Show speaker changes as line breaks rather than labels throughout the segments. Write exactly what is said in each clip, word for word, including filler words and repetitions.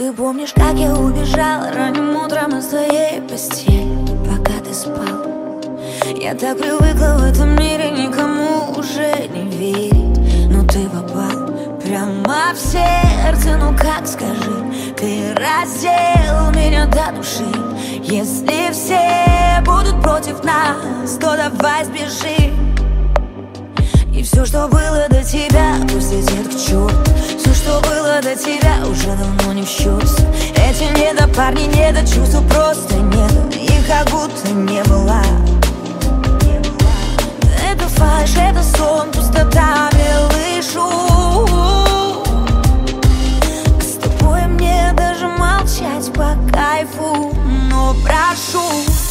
Ты помнишь, как я убежала ранним утром из твоей постели, пока ты спал? Я так привыкла в этом мире никому уже не верить, но ты попал прямо в сердце. Ну как, скажи, ты раздел меня до души. Если все будут против нас, то давай сбежим. И все, что было до тебя, пусть летит к черту. Все, что было до тебя, уже давно не в счет. Эти недопарни, недочувств просто нет, их как будто не было. Это фальшь, это сон, пустота, белый шум. С тобой мне даже молчать по кайфу, но прошу,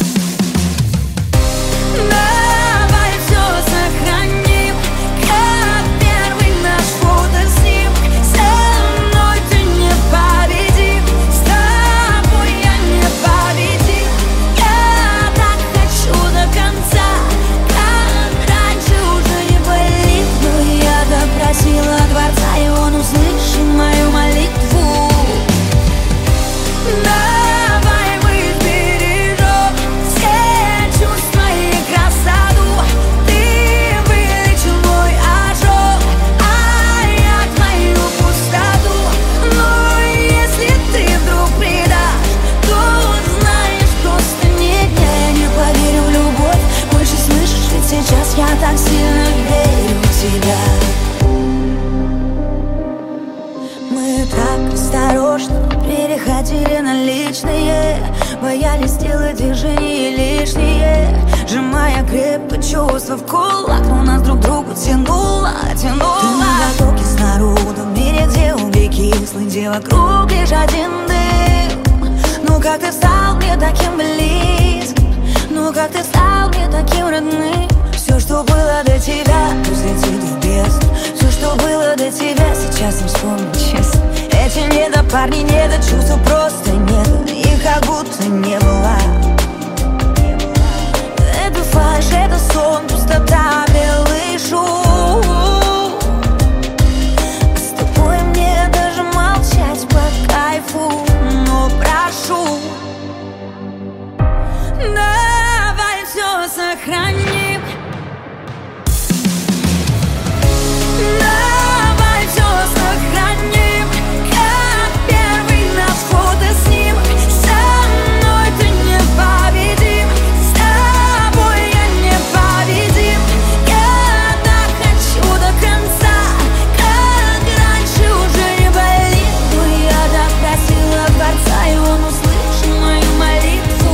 давай все сохраним, как первый наш фотоснимок. Со мной ты непобедим, с тобой я непобедим. Я так хочу до конца, как раньше уже не болит. Но я допросила Творца, и он услышал мою молитву. Давай мы сбережем все чувства и красоту. Ты вылечил мой ожог, а я твою пустоту. Но если ты вдруг предашь, то знаешь, просто нет, я не поверю в любовь больше, слышишь, ведь сейчас я так сильно верю в тебя. Мы так осторожно переходили на личные, боялись сделать движения лишние, сжимая крепко чувства в кулак, но нас друг к другу тянуло, тянуло. Ты на потоке с народом, в мире, где угли кислый, где вокруг лишь один дым. Ну как ты стал мне таким близким, ну как ты стал мне таким родным. Все, что было до тебя, пусть летит в бездну. Все, что было до тебя, сейчас не вспомню честно. Эти недопарни, недочувств просто нет, их как будто не было. Это фальшь, это сон, пустота, белый шум. С тобой мне даже молчать по кайфу, но прошу, давай все сохраним. Давай все сохраним, как первый наш фотоснимок. Со мной ты непобедим, с тобой я непобедим. Я так хочу до конца, как раньше уже не болит. Но я так просила Творца, и он услышал мою молитву.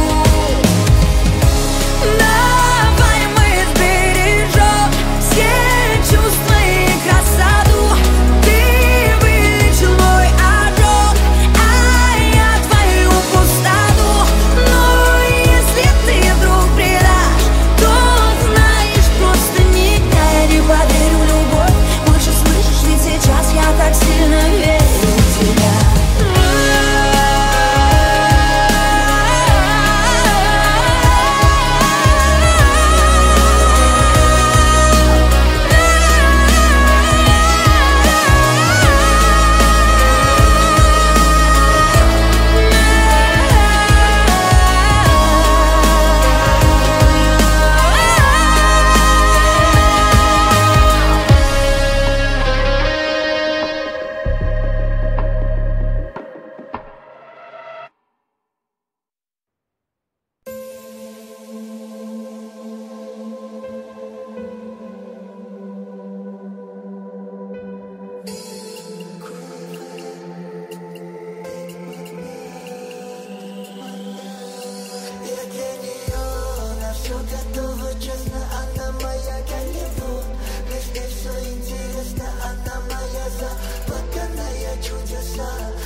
Давай мы сбережем все чувства и красоту. Ты вылечил мой ожог, а я твою пустоту. Но если ты вдруг предашь, то знаешь, просто нет, я не поверю в любовь больше, слышишь, ведь сейчас я так сильно верю в тебя.
Запутанная чудеса.